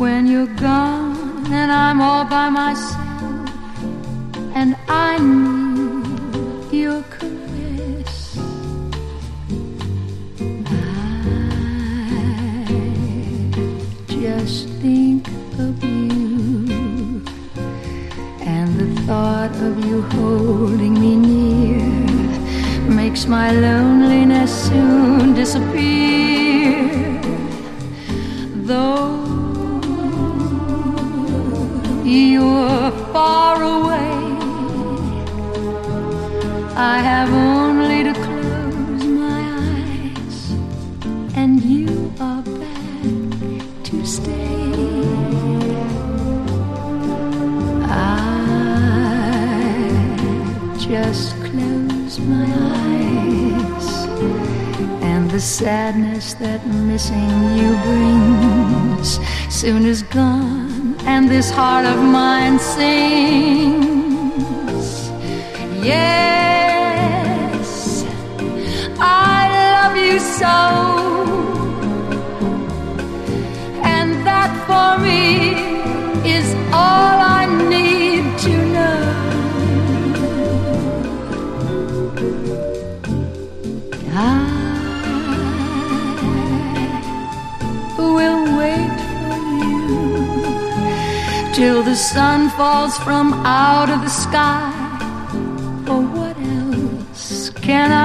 when you're gone and I'm all by myself, and I need your caress. I just think of you, and the thought of you holding me near makes my loneliness soon disappear. Though you're far away, I have only to close my eyes, and you are back to stay. I just close my eyes, and the sadness that missing you brings soon is gone, and this heart of mine sings. Yes, I love you so, and that for me is all I need to know. I will wait for you till the sun falls from out of the sky. For what else can